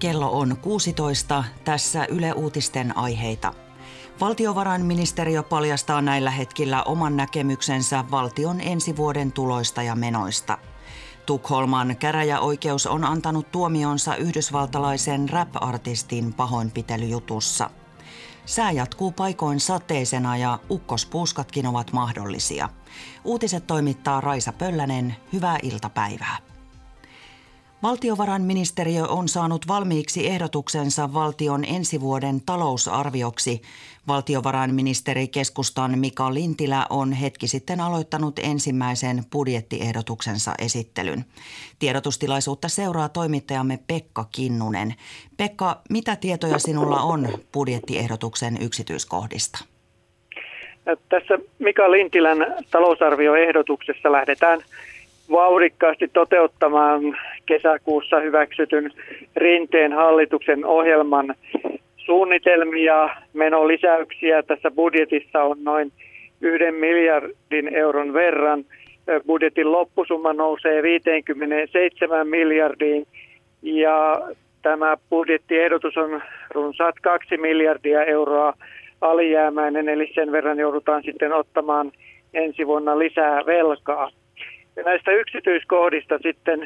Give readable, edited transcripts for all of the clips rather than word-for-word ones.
Kello on 16. Tässä Yle Uutisten aiheita. Valtiovarainministeriö paljastaa näillä hetkillä oman näkemyksensä valtion ensi vuoden tuloista ja menoista. Tukholman käräjäoikeus on antanut tuomionsa yhdysvaltalaisen rap-artistin pahoinpitelyjutussa. Sää jatkuu paikoin sateisena ja ukkospuuskatkin ovat mahdollisia. Uutiset toimittaa Raisa Pöllänen. Hyvää iltapäivää. Valtiovarainministeriö on saanut valmiiksi ehdotuksensa valtion ensi vuoden talousarvioksi. Valtiovarainministeri keskustan Mika Lintilä on hetki sitten aloittanut ensimmäisen budjettiehdotuksensa esittelyn. Tiedotustilaisuutta seuraa toimittajamme Pekka Kinnunen. Pekka, mitä tietoja sinulla on budjettiehdotuksen yksityiskohdista? Tässä Mika Lintilän talousarvioehdotuksessa lähdetään vauhdikkaasti toteuttamaan kesäkuussa hyväksytyn Rinteen hallituksen ohjelman suunnitelmia, menolisäyksiä. Tässä budjetissa on noin 1 miljardin euron verran. Budjetin loppusumma nousee 57 miljardiin ja tämä budjettiehdotus on runsaat 2 miljardia euroa alijäämäinen, eli sen verran joudutaan sitten ottamaan ensi vuonna lisää velkaa. Ja näistä yksityiskohdista sitten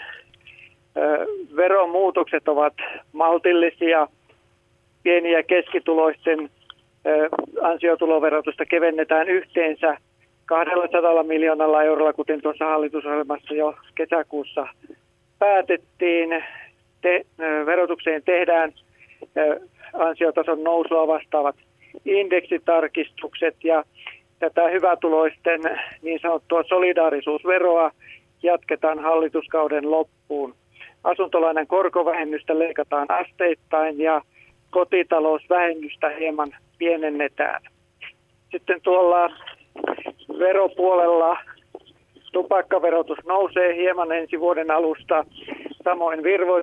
veromuutokset ovat maltillisia. Pieni- ja keskituloisten ansiotuloverotusta kevennetään yhteensä 200 miljoonalla eurolla, kuten tuossa hallitusohjelmassa jo kesäkuussa päätettiin. Verotukseen tehdään ansiotason nousua vastaavat indeksitarkistukset ja tätä hyvätuloisten niin sanottua solidaarisuusveroa jatketaan hallituskauden loppuun. Asuntolainan korkovähennystä leikataan asteittain ja kotitalousvähennystä hieman pienennetään. Sitten tuolla veropuolella tupakkaverotus nousee hieman ensi vuoden alusta, samoin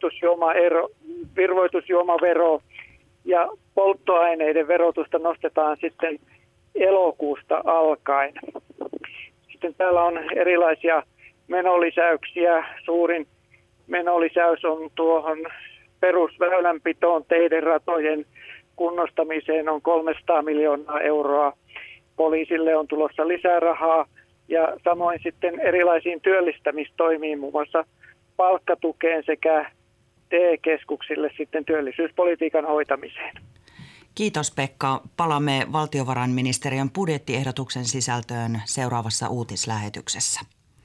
virvoitusjuomavero ja polttoaineiden verotusta nostetaan sitten elokuusta alkaen. Sitten täällä on erilaisia menolisäyksiä. Suurin menolisäys on tuohon perusväylänpitoon, teiden ratojen kunnostamiseen on 300 miljoonaa euroa. Poliisille on tulossa lisää rahaa ja samoin sitten erilaisiin työllistämistoimiin, muun muassa palkkatukeen sekä TE-keskuksille sitten työllisyyspolitiikan hoitamiseen. Kiitos Pekka. Palaamme valtiovarainministeriön budjettiehdotuksen sisältöön seuraavassa uutislähetyksessä.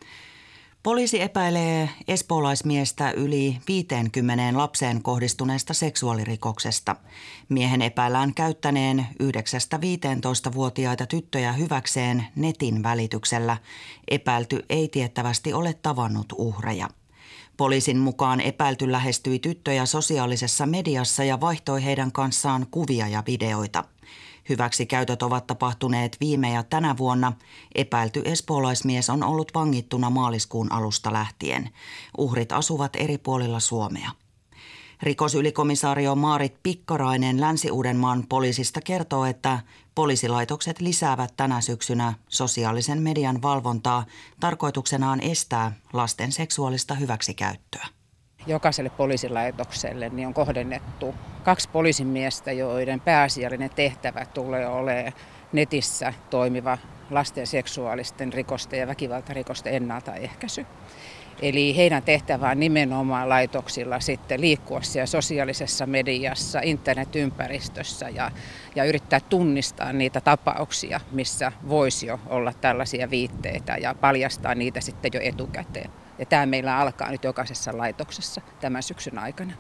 Poliisi epäilee espoolaismiestä yli 50 lapseen kohdistuneesta seksuaalirikoksesta. Miehen epäillään käyttäneen 9-15-vuotiaita tyttöjä hyväkseen netin välityksellä. Epäilty ei tiettävästi ole tavannut uhreja. Poliisin mukaan epäilty lähestyi tyttöjä sosiaalisessa mediassa ja vaihtoi heidän kanssaan kuvia ja videoita. Hyväksikäytöt ovat tapahtuneet viime ja tänä vuonna. Epäilty espoolaismies on ollut vangittuna maaliskuun alusta lähtien. Uhrit asuvat eri puolilla Suomea. Rikosylikomisaario Maarit Pikkarainen Länsi-Uudenmaan poliisista kertoo, että poliisilaitokset lisäävät tänä syksynä sosiaalisen median valvontaa tarkoituksenaan estää lasten seksuaalista hyväksikäyttöä. Jokaiselle poliisilaitokselle niin on kohdennettu 2 poliisimiestä, joiden pääasiallinen tehtävä tulee olemaan netissä toimiva lasten seksuaalisten rikosten ja väkivaltarikosten ennaltaehkäisy. Eli heidän tehtävään on nimenomaan laitoksilla sitten liikkua siellä sosiaalisessa mediassa, internetympäristössä ja yrittää tunnistaa niitä tapauksia, missä voisi jo olla tällaisia viitteitä ja paljastaa niitä sitten jo etukäteen. Ja tämä meillä alkaa nyt jokaisessa laitoksessa tämän syksyn aikana.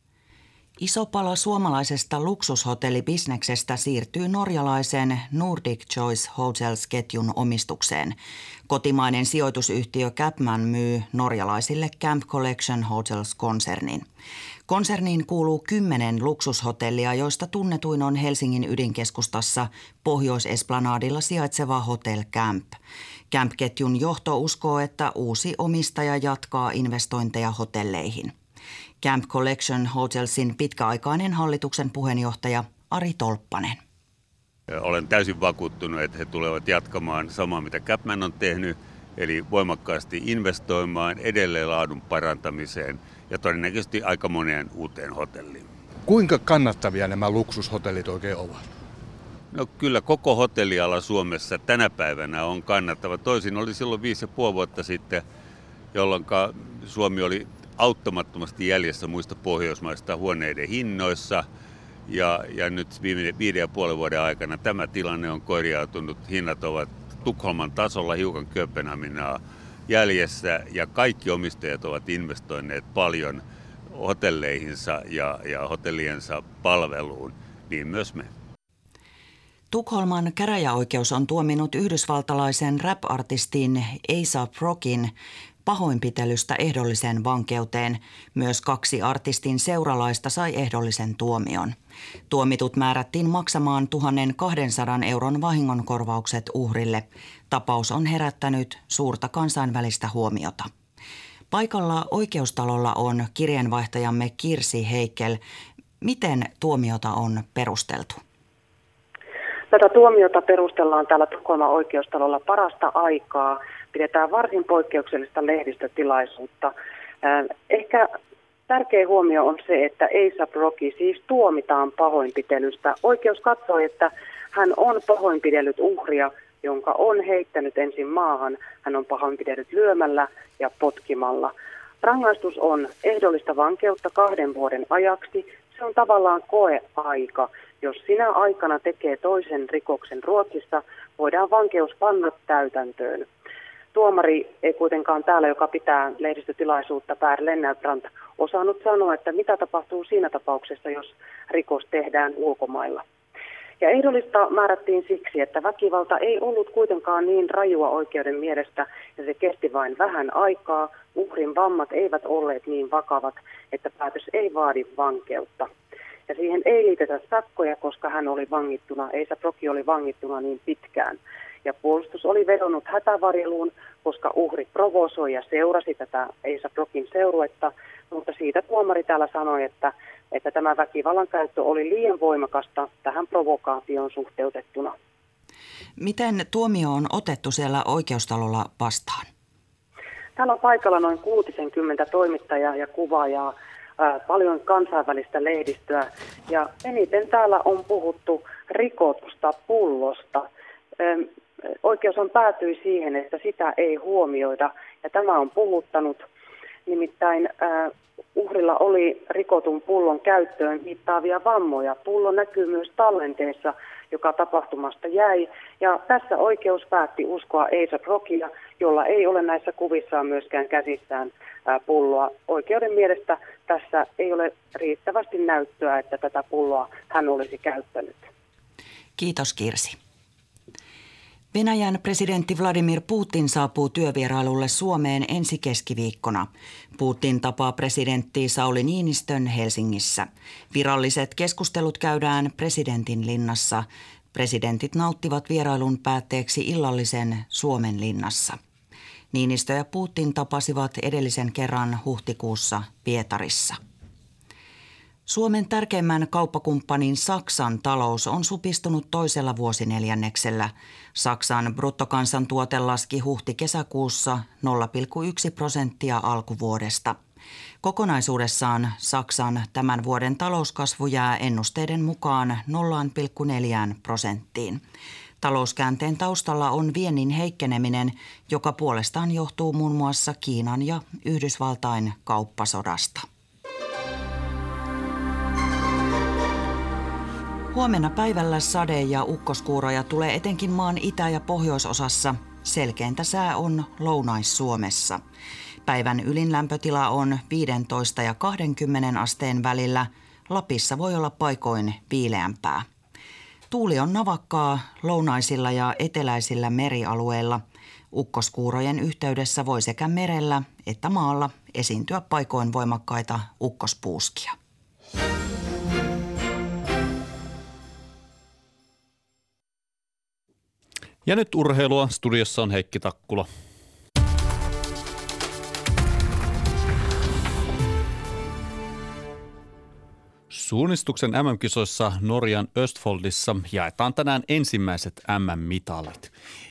Iso pala suomalaisesta luksushotellibisneksestä siirtyy norjalaisen Nordic Choice Hotels-ketjun omistukseen. Kotimainen sijoitusyhtiö CapMan myy norjalaisille Camp Collection Hotels-konsernin. Konserniin kuuluu 10 luksushotellia, joista tunnetuin on Helsingin ydinkeskustassa Pohjois-Esplanadilla sijaitseva Hotel Camp. Camp-ketjun johto uskoo, että uusi omistaja jatkaa investointeja hotelleihin. Camp Collection Hotelsin pitkäaikainen hallituksen puheenjohtaja Ari Tolppanen. Olen täysin vakuuttunut, että he tulevat jatkamaan samaa, mitä CapMan on tehnyt, eli voimakkaasti investoimaan edelleen laadun parantamiseen ja todennäköisesti aika moneen uuteen hotelliin. Kuinka kannattavia nämä luksushotellit oikein ovat? No kyllä koko hotelliala Suomessa tänä päivänä on kannattava. Toisin oli silloin 5,5 vuotta sitten, jolloin Suomi oli auttamattomasti jäljessä muista pohjoismaista huoneiden hinnoissa. Ja nyt 5,5 vuoden aikana tämä tilanne on korjautunut. Hinnat ovat Tukholman tasolla, hiukan Kööpenhaminaa jäljessä ja kaikki omistajat ovat investoineet paljon hotelleihinsa ja hotelliensa palveluun, niin myös me. Tukholman käräjäoikeus on tuominut yhdysvaltalaisen rap-artistin A$AP Rockin pahoinpitelystä ehdolliseen vankeuteen. Myös 2 artistin seuralaista sai ehdollisen tuomion. Tuomitut määrättiin maksamaan 1 200 euron vahingonkorvaukset uhrille. Tapaus on herättänyt suurta kansainvälistä huomiota. Paikalla oikeustalolla on kirjeenvaihtajamme Kirsi Heikel. Miten tuomiota on perusteltu? Tätä tuomiota perustellaan täällä Tukholman oikeustalolla parasta aikaa. Pidetään varsin poikkeuksellista lehdistötilaisuutta. Ehkä tärkeä huomio on se, että A$AP Rocky siis tuomitaan pahoinpitelystä. Oikeus katsoi, että hän on pahoinpidellyt uhria, jonka on heittänyt ensin maahan. Hän on pahoinpidellyt lyömällä ja potkimalla. Rangaistus on ehdollista vankeutta 2 vuoden ajaksi. Se on tavallaan koeaika. Jos sinä aikana tekee toisen rikoksen Ruotsissa, voidaan vankeus panna täytäntöön. Tuomari ei kuitenkaan täällä, joka pitää lehdistötilaisuutta, Per Lennartbrand, osannut sanoa, että mitä tapahtuu siinä tapauksessa, jos rikos tehdään ulkomailla. Ja ehdollista määrättiin siksi, että väkivalta ei ollut kuitenkaan niin rajua oikeuden mielestä ja se kesti vain vähän aikaa. Uhrin vammat eivät olleet niin vakavat, että päätös ei vaadi vankeutta. Ja siihen ei liitetä sakkoja, koska hän oli vangittuna, A$AP Rocky oli vangittuna niin pitkään. Ja puolustus oli vedonnut hätävarjeluun, koska uhri provosoi ja seurasi tätä A$AP Rockin seuruetta, mutta siitä tuomari täällä sanoi, että tämä väkivallan käyttö oli liian voimakasta tähän provokaatioon suhteutettuna. Miten tuomio on otettu siellä oikeustalolla vastaan? Täällä on paikalla noin 60 toimittajaa ja kuvaajaa, paljon kansainvälistä lehdistöä ja eniten täällä on puhuttu rikotusta pullosta. Oikeus on päätyi siihen, että sitä ei huomioida ja tämä on puhuttanut. Nimittäin uhrilla oli rikotun pullon käyttöön viittaavia vammoja. Pullo näkyy myös tallenteessa, joka tapahtumasta jäi. Ja tässä oikeus päätti uskoa A$AP Rockia, jolla ei ole näissä kuvissaan myöskään käsissään pulloa. Oikeuden mielestä tässä ei ole riittävästi näyttöä, että tätä pulloa hän olisi käyttänyt. Kiitos Kirsi. Venäjän presidentti Vladimir Putin saapuu työvierailulle Suomeen ensi keskiviikkona. Putin tapaa presidentti Sauli Niinistön Helsingissä. Viralliset keskustelut käydään presidentin linnassa. Presidentit nauttivat vierailun päätteeksi illallisen Suomen linnassa. Niinistö ja Putin tapasivat edellisen kerran huhtikuussa Pietarissa. Suomen tärkeimmän kauppakumppanin Saksan talous on supistunut toisella vuosineljänneksellä. Saksan bruttokansantuote laski huhti-kesäkuussa 0,1% alkuvuodesta. Kokonaisuudessaan Saksan tämän vuoden talouskasvu jää ennusteiden mukaan 0,4%. Talouskäänteen taustalla on viennin heikkeneminen, joka puolestaan johtuu muun muassa Kiinan ja Yhdysvaltain kauppasodasta. Huomenna päivällä sade- ja ukkoskuuroja tulee etenkin maan itä- ja pohjoisosassa. Selkeintä sää on Lounais-Suomessa. Päivän ylin lämpötila on 15 ja 20 asteen välillä. Lapissa voi olla paikoin viileämpää. Tuuli on navakkaa lounaisilla ja eteläisillä merialueilla. Ukkoskuurojen yhteydessä voi sekä merellä että maalla esiintyä paikoin voimakkaita ukkospuuskia. Ja nyt urheilua. Studiossa on Heikki Takkula. Suunnistuksen MM-kisoissa Norjan Östfoldissa jaetaan tänään ensimmäiset MM-mitalit.